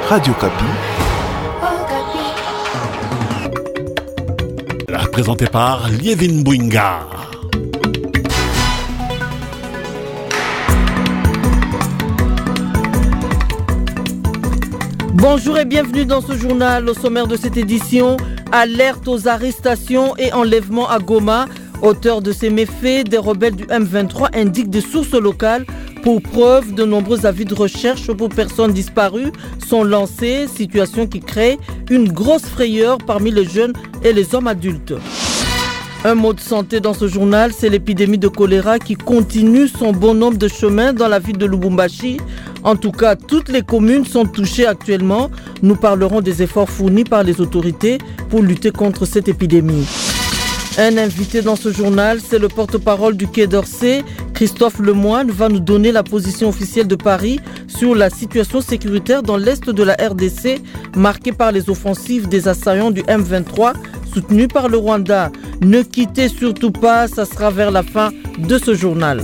Radio Kapi. Présenté par Lievin Bouinga. Bonjour et bienvenue dans ce journal. Au sommaire de cette édition, alerte aux arrestations et enlèvements à Goma. Auteur de ces méfaits, des rebelles du M23 indiquent des sources locales. Pour preuve, de nombreux avis de recherche pour personnes disparues sont lancés, situation qui crée une grosse frayeur parmi les jeunes et les hommes adultes. Un mot de santé dans ce journal, c'est l'épidémie de choléra qui continue son bon nombre de chemins dans la ville de Lubumbashi. En tout cas, toutes les communes sont touchées actuellement. Nous parlerons des efforts fournis par les autorités pour lutter contre cette épidémie. Un invité dans ce journal, c'est le porte-parole du Quai d'Orsay. Christophe Lemoine va nous donner la position officielle de Paris sur la situation sécuritaire dans l'est de la RDC, marquée par les offensives des assaillants du M23, soutenus par le Rwanda. Ne quittez surtout pas, ça sera vers la fin de ce journal.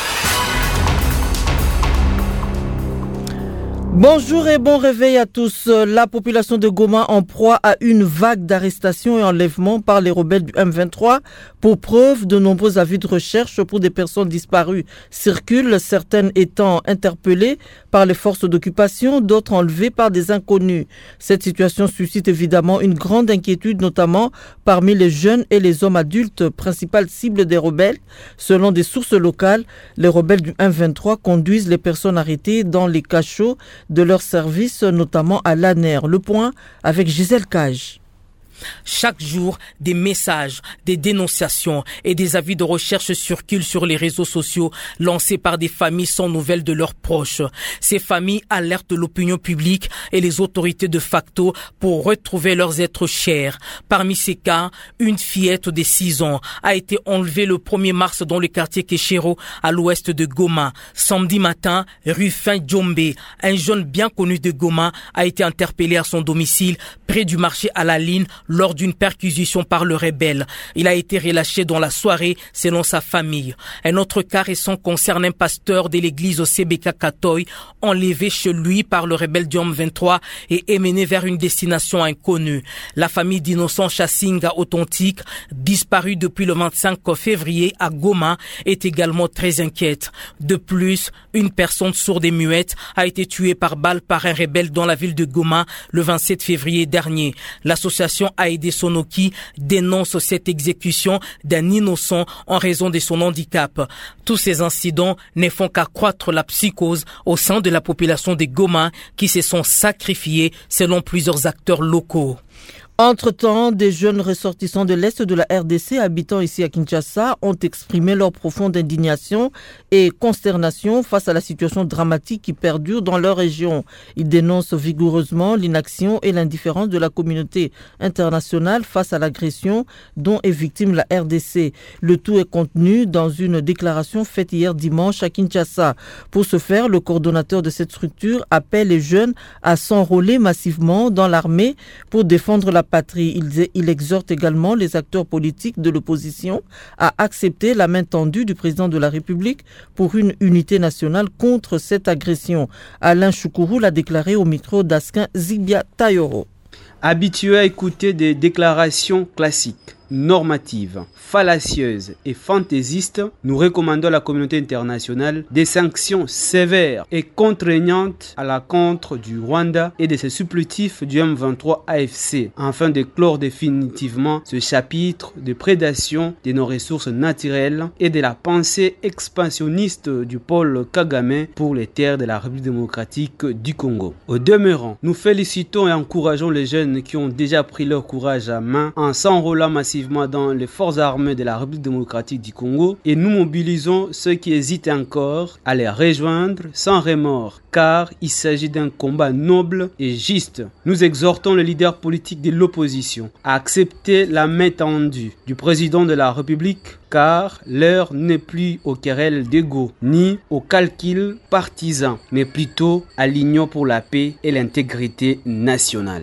Bonjour et bon réveil à tous. La population de Goma en proie à une vague d'arrestations et enlèvements par les rebelles du M23. Pour preuve, de nombreux avis de recherche pour des personnes disparues circulent, certaines étant interpellées par les forces d'occupation, d'autres enlevées par des inconnus. Cette situation suscite évidemment une grande inquiétude, notamment parmi les jeunes et les hommes adultes, principales cibles des rebelles. Selon des sources locales, les rebelles du M23 conduisent les personnes arrêtées dans les cachots de leur service, notamment à l'ANER. Le point avec Gisèle Cage. Chaque jour, des messages, des dénonciations et des avis de recherche circulent sur les réseaux sociaux lancés par des familles sans nouvelles de leurs proches. Ces familles alertent l'opinion publique et les autorités de facto pour retrouver leurs êtres chers. Parmi ces cas, une fillette de 6 ans a été enlevée le 1er mars dans le quartier Keshero à l'ouest de Goma. Samedi matin, rue Fin Djombe, un jeune bien connu de Goma a été interpellé à son domicile près du marché à la ligne lors d'une perquisition par le rebelle. Il a été relâché dans la soirée selon sa famille. Un autre cas récent concerne un pasteur de l'église au Sebeka Katoy, enlevé chez lui par le rebelle du M23 et emmené vers une destination inconnue. La famille d'Innocent Chassinga Authentique, disparu depuis le 25 février à Goma, est également très inquiète. De plus, une personne sourde et muette a été tuée par balle par un rebelle dans la ville de Goma le 27 février dernier. L'association Aidé Sonoki dénonce cette exécution d'un innocent en raison de son handicap. Tous ces incidents ne font qu'accroître la psychose au sein de la population de Goma qui se sont sacrifiés selon plusieurs acteurs locaux. Entre-temps, des jeunes ressortissants de l'Est de la RDC habitant ici à Kinshasa ont exprimé leur profonde indignation et consternation face à la situation dramatique qui perdure dans leur région. Ils dénoncent vigoureusement l'inaction et l'indifférence de la communauté internationale face à l'agression dont est victime la RDC. Le tout est contenu dans une déclaration faite hier dimanche à Kinshasa. Pour ce faire, le coordonnateur de cette structure appelle les jeunes à s'enrôler massivement dans l'armée pour défendre la patrie. Il exhorte également les acteurs politiques de l'opposition à accepter la main tendue du président de la République pour une unité nationale contre cette agression. Alain Choukourou l'a déclaré au micro d'Askin Zibia Tayoro. Habitués à écouter des déclarations classiques, normatives, fallacieuses et fantaisistes, nous recommandons à la communauté internationale des sanctions sévères et contraignantes à l'encontre du Rwanda et de ses supplétifs du M23 AFC, afin de clore définitivement ce chapitre de prédation de nos ressources naturelles et de la pensée expansionniste du Paul Kagame pour les terres de la République démocratique du Congo. Au demeurant, nous félicitons et encourageons les jeunes qui ont déjà pris leur courage à main en s'enrôlant massivement dans les forces armées de la République démocratique du Congo, et nous mobilisons ceux qui hésitent encore à les rejoindre sans remords, car il s'agit d'un combat noble et juste. Nous exhortons les leaders politiques de l'opposition à accepter la main tendue du président de la République, car l'heure n'est plus aux querelles d'ego ni aux calculs partisans, mais plutôt à l'union pour la paix et l'intégrité nationale.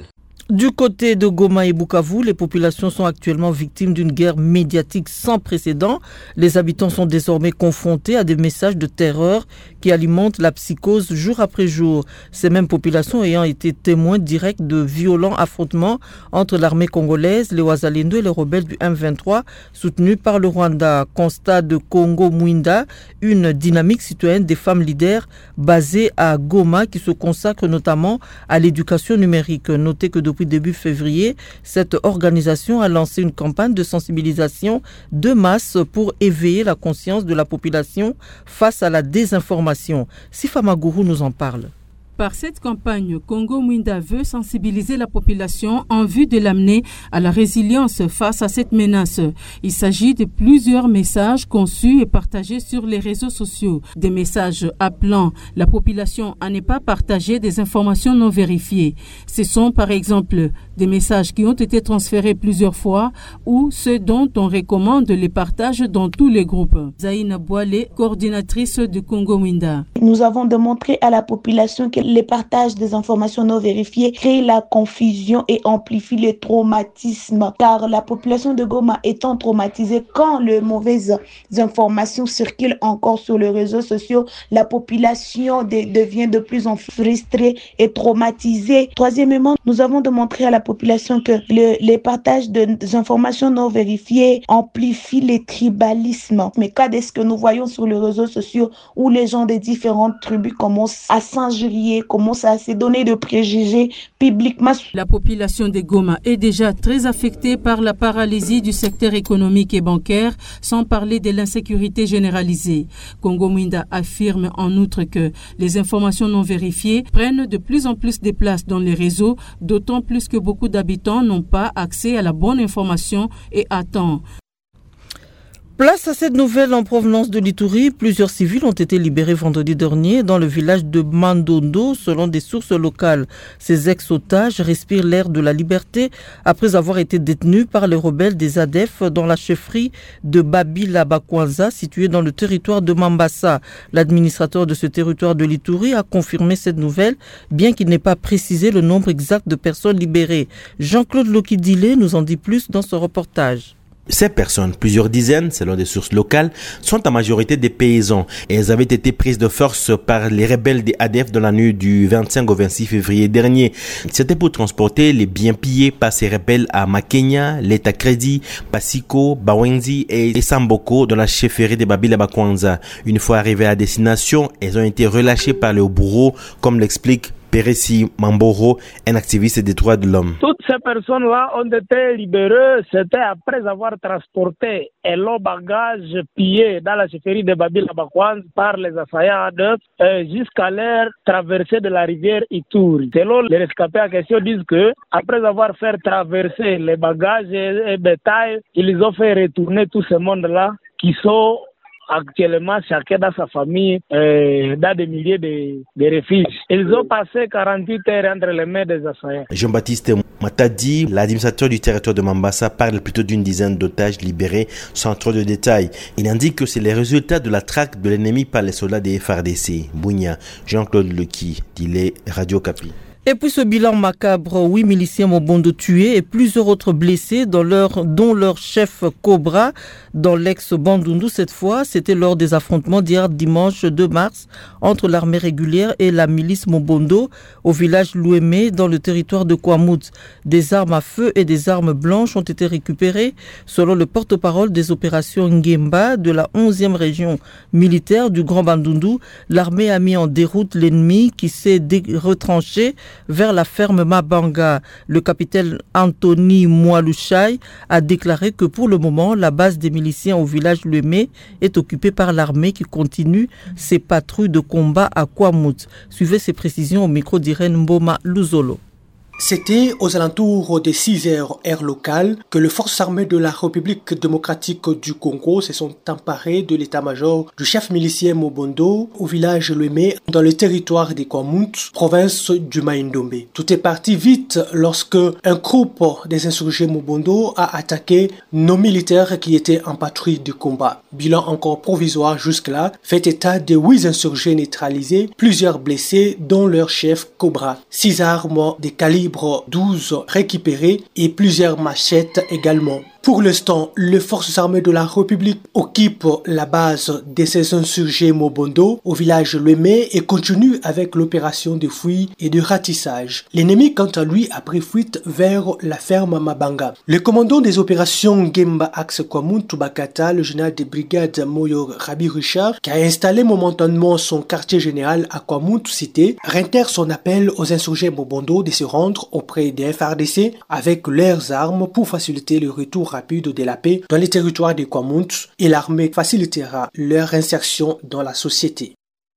Du côté de Goma et Bukavu, les populations sont actuellement victimes d'une guerre médiatique sans précédent. Les habitants sont désormais confrontés à des messages de terreur qui alimentent la psychose jour après jour. Ces mêmes populations ayant été témoins directs de violents affrontements entre l'armée congolaise, les Wazalendo et les rebelles du M23 soutenus par le Rwanda. Constat de Congo Mwinda, une dynamique citoyenne des femmes leaders basée à Goma qui se consacre notamment à l'éducation numérique. Notez que depuis début février, cette organisation a lancé une campagne de sensibilisation de masse pour éveiller la conscience de la population face à la désinformation. Sifa Magourou nous en parle. Par cette campagne, Congo Mwinda veut sensibiliser la population en vue de l'amener à la résilience face à cette menace. Il s'agit de plusieurs messages conçus et partagés sur les réseaux sociaux. Des messages appelant la population à ne pas partager des informations non vérifiées. Ce sont par exemple des messages qui ont été transférés plusieurs fois ou ceux dont on recommande les partages dans tous les groupes. Zaïna Boile, coordinatrice de Congo Mwinda. Nous avons démontré à la population que les partages des informations non vérifiées créent la confusion et amplifient le traumatisme, car la population de Goma étant traumatisée quand les mauvaises informations circulent encore sur les réseaux sociaux, la population devient de plus en plus frustrée et traumatisée. Troisièmement, nous avons démontré à la population que les partages des informations non vérifiées amplifient les tribalismes. Mais qu'est ce que nous voyons sur les réseaux sociaux où les gens des différentes tribus commencent à s'injurier, commence à se donner de préjugés publiquement. La population de Goma est déjà très affectée par la paralysie du secteur économique et bancaire, sans parler de l'insécurité généralisée. Congo Mwinda affirme en outre que les informations non vérifiées prennent de plus en plus de place dans les réseaux, d'autant plus que beaucoup d'habitants n'ont pas accès à la bonne information et à temps. Place à cette nouvelle en provenance de l'Ituri. Plusieurs civils ont été libérés vendredi dernier dans le village de Mandondo, selon des sources locales. Ces ex-otages respirent l'air de la liberté après avoir été détenus par les rebelles des ADF dans la chefferie de Babila Bakwanza, située dans le territoire de Mambasa. L'administrateur de ce territoire de l'Ituri a confirmé cette nouvelle, bien qu'il n'ait pas précisé le nombre exact de personnes libérées. Jean-Claude Lokidile nous en dit plus dans ce reportage. Ces personnes, plusieurs dizaines selon des sources locales, sont en majorité des paysans et elles avaient été prises de force par les rebelles des ADF dans la nuit du 25 au 26 février dernier. C'était pour transporter les biens pillés par ces rebelles à Makenya, l'État Crédit, Pasiko, Bawenzi et Samboko dans la chefferie de Babila Bakwanza. Une fois arrivées à destination, elles ont été relâchées par le bourreau, comme l'explique Peressi Mamboro, un activiste des droits de l'homme. Toutes ces personnes-là ont été libérées, c'était après avoir transporté leurs bagages pillés dans la chefferie de Babila Bakwanza par les assaillants jusqu'à leur traversée de la rivière Ituri. Selon les rescapés en question disent que après avoir fait traverser les bagages et bétail, ils ont fait retourner tout ce monde-là qui sont actuellement chacun dans sa famille dans des milliers de refuges. Ils ont passé 48 heures entre les mains des assaillants. Jean-Baptiste Matadi, l'administrateur du territoire de Mambasa, parle plutôt d'une dizaine d'otages libérés sans trop de détails. Il indique que c'est les résultats de la traque de l'ennemi par les soldats des FARDC. Bounia, Jean-Claude Lequi, Dilé, Radio Kapi. Et puis ce bilan macabre, 8 miliciens Mobondo tués et plusieurs autres blessés, dont leur chef Cobra, dans l'ex-Bandundu cette fois. C'était lors des affrontements d'hier dimanche 2 mars entre l'armée régulière et la milice Mobondo au village Louémé dans le territoire de Kwamut. Des armes à feu et des armes blanches ont été récupérées. Selon le porte-parole des opérations Ngemba de la 11e région militaire du Grand Bandundu, l'armée a mis en déroute l'ennemi qui s'est retranché vers la ferme Mabanga. Le capitaine Anthony Moualouchaï a déclaré que pour le moment, la base des miliciens au village Louémé est occupée par l'armée qui continue ses patrouilles de combat à Kwamut. Suivez ces précisions au micro d'Irène Mboma Luzolo. C'était aux alentours des 6 heures heure locale que les forces armées de la République démocratique du Congo se sont emparées de l'état-major du chef milicien Mobondo au village Louémé dans le territoire des Kwamut, province du Maïndombe. Tout est parti vite lorsque un groupe des insurgés Mobondo a attaqué nos militaires qui étaient en patrouille de combat. Bilan encore provisoire jusque-là, fait état de 8 insurgés neutralisés, plusieurs blessés dont leur chef Cobra. 6 armes de calibre calibres 12 récupérés et plusieurs machettes également. Pour l'instant, les forces armées de la République occupent la base de ces insurgés Mobondo au village Lemé et continuent avec l'opération de fouilles et de ratissage. L'ennemi, quant à lui, a pris fuite vers la ferme Mabanga. Le commandant des opérations Gemba Axe Kwamun Tubakata, le général des brigades Moyo Rabi Richard, qui a installé momentanément son quartier général à Kwamun Cité, réitère son appel aux insurgés Mobondo de se rendre auprès des FARDC avec leurs armes pour faciliter le retour rapide de la paix dans les territoires de Kwamun et l'armée facilitera leur insertion dans la société.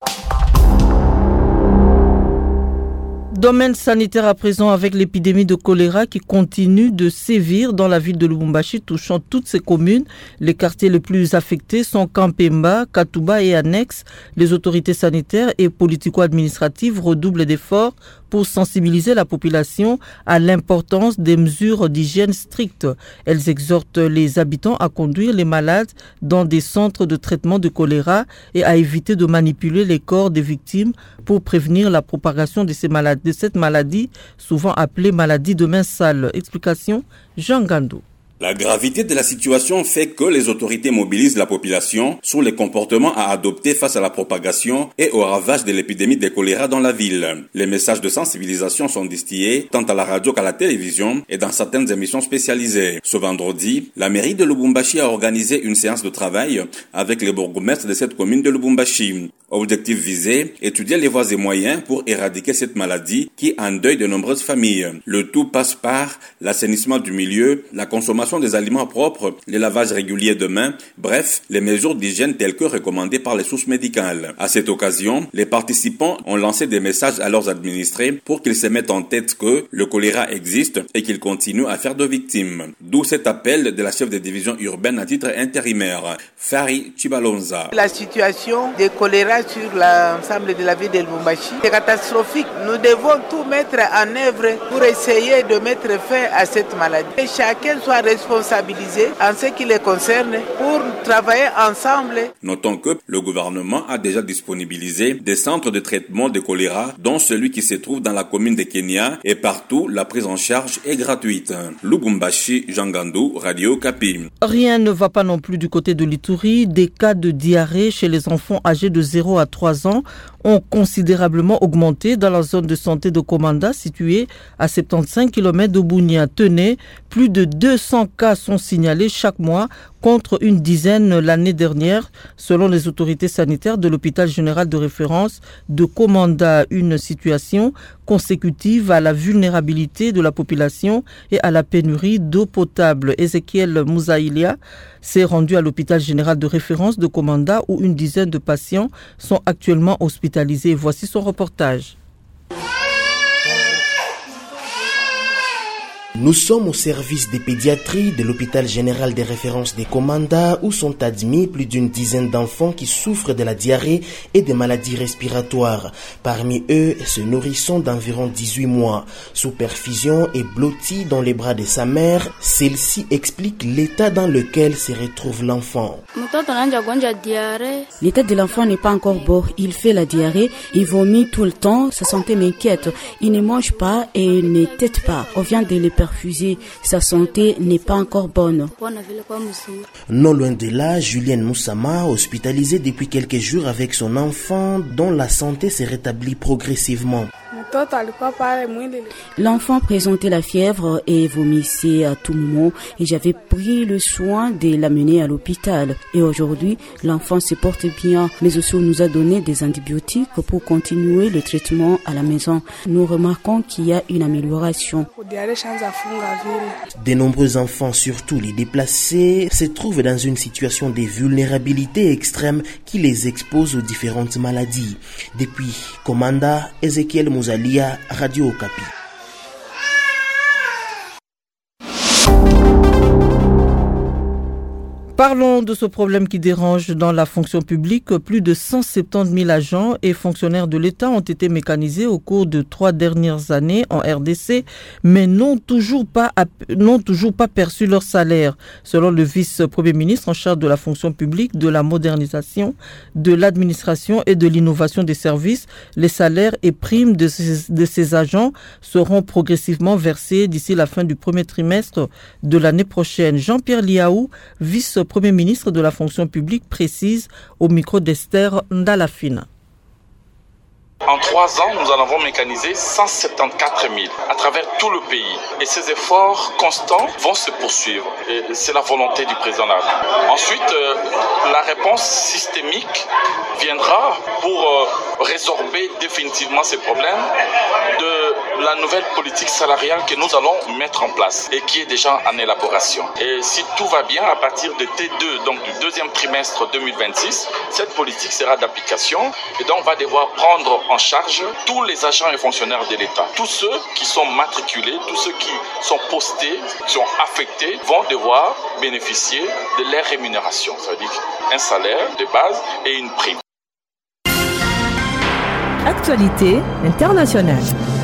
Domaine sanitaire à présent avec l'épidémie de choléra qui continue de sévir dans la ville de Lubumbashi, touchant toutes ses communes. Les quartiers les plus affectés sont Kampemba, Katuba et annexes. Les autorités sanitaires et politico-administratives redoublent d'efforts pour sensibiliser la population à l'importance des mesures d'hygiène strictes. Elles exhortent les habitants à conduire les malades dans des centres de traitement de choléra et à éviter de manipuler les corps des victimes pour prévenir la propagation de cette maladie, souvent appelée maladie de main sale. Explication, Jean Gando. La gravité de la situation fait que les autorités mobilisent la population sur les comportements à adopter face à la propagation et au ravage de l'épidémie de choléra dans la ville. Les messages de sensibilisation sont distillés tant à la radio qu'à la télévision et dans certaines émissions spécialisées. Ce vendredi, la mairie de Lubumbashi a organisé une séance de travail avec les bourgmestres de cette commune de Lubumbashi. Objectif visé, étudier les voies et moyens pour éradiquer cette maladie qui endeuille de nombreuses familles. Le tout passe par l'assainissement du milieu, la consommation des aliments propres, le lavage régulier de mains, bref, les mesures d'hygiène telles que recommandées par les sources médicales. À cette occasion, les participants ont lancé des messages à leurs administrés pour qu'ils se mettent en tête que le choléra existe et qu'il continue à faire de victimes. D'où cet appel de la chef de division urbaine à titre intérimaire, Fari Chibalonza. La situation de choléra sur l'ensemble de la ville de Lubumbashi est catastrophique. Nous devons tout mettre en œuvre pour essayer de mettre fin à cette maladie. Et chacun soit responsabilisé en ce qui les concerne pour travailler ensemble. Notons que le gouvernement a déjà disponibilisé des centres de traitement de choléra, dont celui qui se trouve dans la commune de Kenya, et partout la prise en charge est gratuite. Lubumbashi, Jean Gandou, Radio Kapi. Rien ne va pas non plus du côté de l'Ituri. Des cas de diarrhée chez les enfants âgés de 0 à 3 ans ont considérablement augmenté dans la zone de santé de Komanda, située à 75 km de Bunia. Tenez, plus de 200 cas sont signalés chaque mois contre une dizaine l'année dernière, selon les autorités sanitaires de l'hôpital général de référence de Komanda. Une situation consécutive à la vulnérabilité de la population et à la pénurie d'eau potable. Ezekiel Mouzaïlia s'est rendu à l'hôpital général de référence de Komanda où une dizaine de patients sont actuellement hospitalisés. Voici son reportage. Nous sommes au service de pédiatrie de l'hôpital général des références de Komanda où sont admis plus d'une dizaine d'enfants qui souffrent de la diarrhée et des maladies respiratoires. Parmi eux, ce nourrisson d'environ 18 mois, sous perfusion et blotti dans les bras de sa mère, celle-ci explique l'état dans lequel se retrouve l'enfant. L'état de l'enfant n'est pas encore beau, il fait la diarrhée, il vomit tout le temps, sa santé m'inquiète, il ne mange pas et ne tète pas, on vient de le perfusé, sa santé n'est pas encore bonne. Non loin de là, Julienne Moussama, hospitalisée depuis quelques jours avec son enfant, dont la santé s'est rétablie progressivement. L'enfant présentait la fièvre et vomissait à tout moment et j'avais pris le soin de l'amener à l'hôpital. Et aujourd'hui, l'enfant se porte bien, mais aussi on nous a donné des antibiotiques pour continuer le traitement à la maison. Nous remarquons qu'il y a une amélioration. De nombreux enfants, surtout les déplacés, se trouvent dans une situation de vulnérabilité extrême qui les expose aux différentes maladies. Depuis Komanda, Ezekiel Mouzalia, Radio Okapi. Parlons de ce problème qui dérange dans la fonction publique. Plus de 170 000 agents et fonctionnaires de l'État ont été mécanisés au cours de 3 dernières années en RDC, mais n'ont toujours pas perçu leur salaire. Selon le vice-premier ministre en charge de la fonction publique, de la modernisation, de l'administration et de l'innovation des services, les salaires et primes de ces agents seront progressivement versés d'ici la fin du premier trimestre de l'année prochaine. Jean-Pierre Liaou, vice-premier ministre de la fonction publique, précise au micro d'Esther Ndalafina. En 3 ans, nous en avons mécanisé 174 000 à travers tout le pays. Et ces efforts constants vont se poursuivre. Et c'est la volonté du président de la République. Ensuite, la réponse systémique viendra pour résorber définitivement ces problèmes de la nouvelle politique salariale que nous allons mettre en place et qui est déjà en élaboration. Et si tout va bien, à partir de T2, donc du deuxième trimestre 2026, cette politique sera d'application et donc on va devoir prendre en charge tous les agents et fonctionnaires de l'État. Tous ceux qui sont matriculés, tous ceux qui sont postés, qui sont affectés, vont devoir bénéficier de leur rémunération, c'est-à-dire un salaire de base et une prime. Actualité internationale.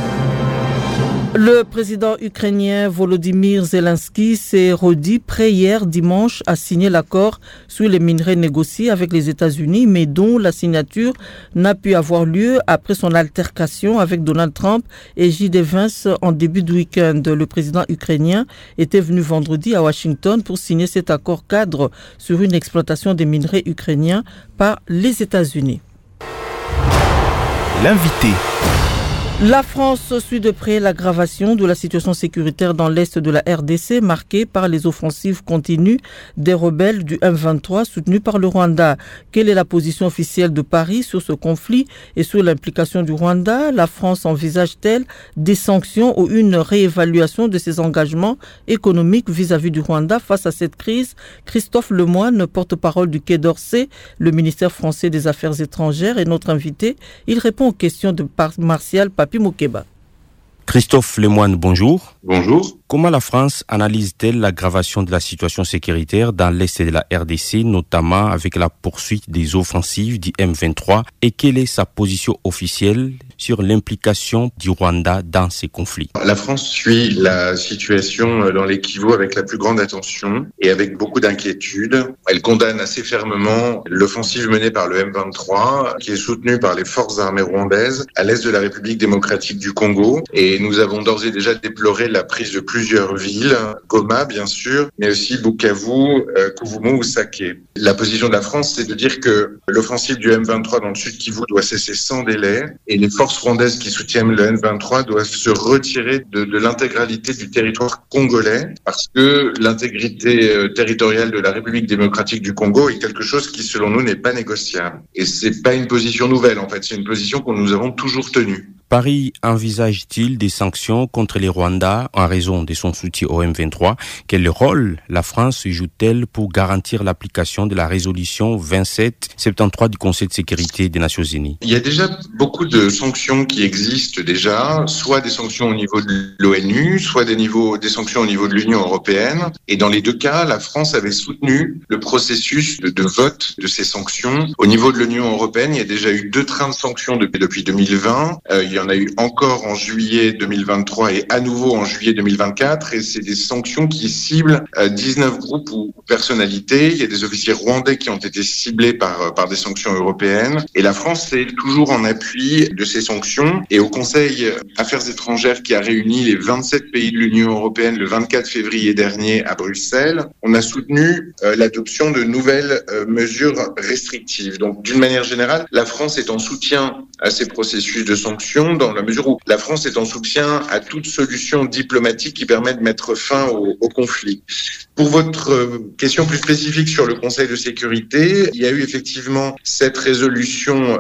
Le président ukrainien Volodymyr Zelensky s'est redit prêt hier dimanche à signer l'accord sur les minerais négociés avec les États-Unis, mais dont la signature n'a pu avoir lieu après son altercation avec Donald Trump et J.D. Vance en début de week-end. Le président ukrainien était venu vendredi à Washington pour signer cet accord cadre sur une exploitation des minerais ukrainiens par les États-Unis. L'invité. La France suit de près l'aggravation de la situation sécuritaire dans l'est de la RDC, marquée par les offensives continues des rebelles du M23 soutenus par le Rwanda. Quelle est la position officielle de Paris sur ce conflit et sur l'implication du Rwanda? La France envisage-t-elle des sanctions ou une réévaluation de ses engagements économiques vis-à-vis du Rwanda face à cette crise? Christophe Lemoine, porte-parole du Quai d'Orsay, le ministère français des Affaires étrangères, est notre invité. Il répond aux questions de Martial Papi Mokeba. Christophe Lemoine, bonjour. Bonjour. Comment la France analyse-t-elle l'aggravation de la situation sécuritaire dans l'est de la RDC, notamment avec la poursuite des offensives du M23, et quelle est sa position officielle sur l'implication du Rwanda dans ces conflits? La France suit la situation dans les Kivu avec la plus grande attention et avec beaucoup d'inquiétude. Elle condamne assez fermement l'offensive menée par le M23, qui est soutenue par les forces armées rwandaises à l'est de la République démocratique du Congo. Et nous avons d'ores et déjà déploré la prise de plusieurs villes, Goma bien sûr, mais aussi Bukavu, Kuvumu ou Sake. La position de la France, c'est de dire que l'offensive du M23 dans le sud Kivu doit cesser sans délai et les forces rwandaises qui soutiennent le M23 doivent se retirer de l'intégralité du territoire congolais parce que l'intégrité territoriale de la République démocratique du Congo est quelque chose qui, selon nous, n'est pas négociable. Et c'est pas une position nouvelle, en fait, c'est une position que nous avons toujours tenue. Paris envisage-t-il des sanctions contre les Rwandais en raison de son soutien au M23? Quel rôle la France joue-t-elle pour garantir l'application de la résolution 2773 du Conseil de sécurité des Nations Unies? Il y a déjà beaucoup de sanctions qui existent déjà, soit des sanctions au niveau de l'ONU, soit des sanctions au niveau de l'Union européenne. Et dans les deux cas, la France avait soutenu le processus de vote de ces sanctions. Au niveau de l'Union européenne, il y a déjà eu 2 trains de sanctions depuis 2020. Il y en a eu encore en juillet 2023 et à nouveau en juillet 2024. Et c'est des sanctions qui ciblent 19 groupes ou personnalités. Il y a des officiers rwandais qui ont été ciblés par des sanctions européennes. Et la France est toujours en appui de ces sanctions. Et au Conseil Affaires étrangères qui a réuni les 27 pays de l'Union européenne le 24 février dernier à Bruxelles, on a soutenu l'adoption de nouvelles mesures restrictives. Donc d'une manière générale, la France est en soutien à ces processus de sanctions dans la mesure où la France est en soutien à toute solution diplomatique qui permet de mettre fin au conflit. Pour votre question plus spécifique sur le Conseil de sécurité, il y a eu effectivement cette résolution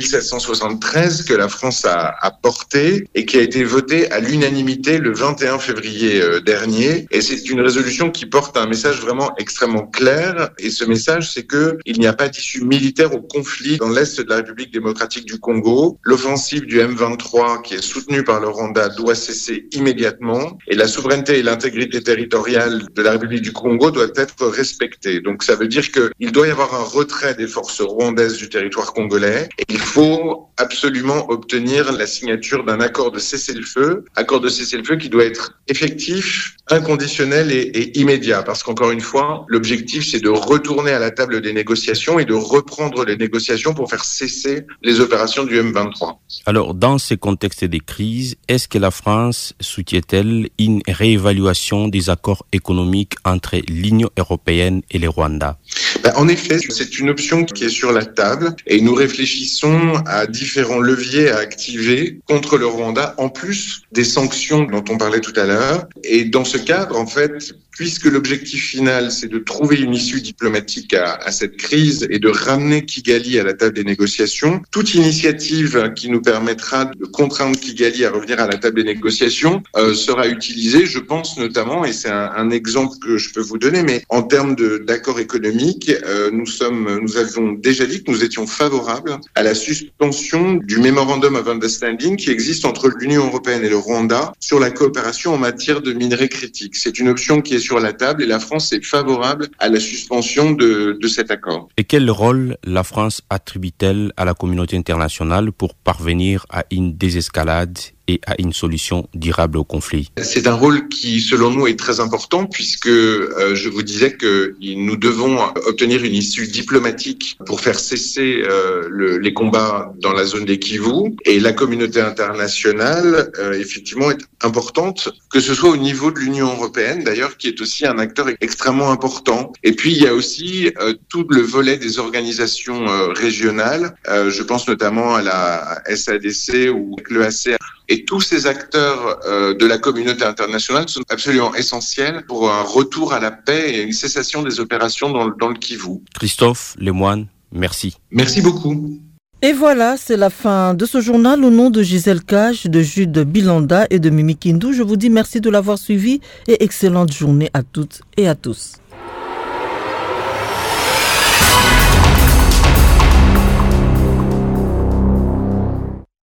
2773 que la France a portée et qui a été votée à l'unanimité le 21 février dernier. Et c'est une résolution qui porte un message vraiment extrêmement clair. Et ce message, c'est qu'il n'y a pas d'issue militaire au conflit dans l'est de la République démocratique du Congo. L'offensive du M23 M23 qui est soutenu par le Rwanda doit cesser immédiatement et la souveraineté et l'intégrité territoriale de la République du Congo doivent être respectées. Donc ça veut dire qu'il doit y avoir un retrait des forces rwandaises du territoire congolais et il faut absolument obtenir la signature d'un accord de cessez-le-feu qui doit être effectif, inconditionnel et immédiat. Parce qu'encore une fois, l'objectif c'est de retourner à la table des négociations et de reprendre les négociations pour faire cesser les opérations du M23. Alors, dans ce contexte des crises, est-ce que la France soutient-elle une réévaluation des accords économiques entre l'Union européenne et le Rwanda? En effet, c'est une option qui est sur la table et nous réfléchissons à différents leviers à activer contre le Rwanda, en plus des sanctions dont on parlait tout à l'heure. Et dans ce cadre, en fait, puisque l'objectif final, c'est de trouver une issue diplomatique à cette crise et de ramener Kigali à la table des négociations, toute initiative qui nous permettra de contraindre Kigali à revenir à la table des négociations sera utilisée. Je pense notamment, et c'est un exemple que je peux vous donner, mais en termes d'accord économique, nous avions déjà dit que nous étions favorables à la suspension du Memorandum of Understanding qui existe entre l'Union européenne et le Rwanda sur la coopération en matière de minerais critiques. C'est une option qui est sur la table et la France est favorable à la suspension de cet accord. Et quel rôle la France attribue-t-elle à la communauté internationale pour parvenir à une désescalade et à une solution durable au conflit? C'est un rôle qui, selon nous, est très important puisque je vous disais que nous devons obtenir une issue diplomatique pour faire cesser les combats dans la zone des Kivu. Et la communauté internationale, effectivement, est importante, que ce soit au niveau de l'Union européenne, d'ailleurs, qui est aussi un acteur extrêmement important. Et puis, il y a aussi tout le volet des organisations régionales. Je pense notamment à la SADC ou l'EAC. Et tous ces acteurs de la communauté internationale sont absolument essentiels pour un retour à la paix et une cessation des opérations dans le Kivu. Christophe Lemoine, merci. Merci beaucoup. Et voilà, c'est la fin de ce journal. Au nom de Gisèle Cage, de Jude Bilanda et de Mimi Kindou, je vous dis merci de l'avoir suivi et excellente journée à toutes et à tous.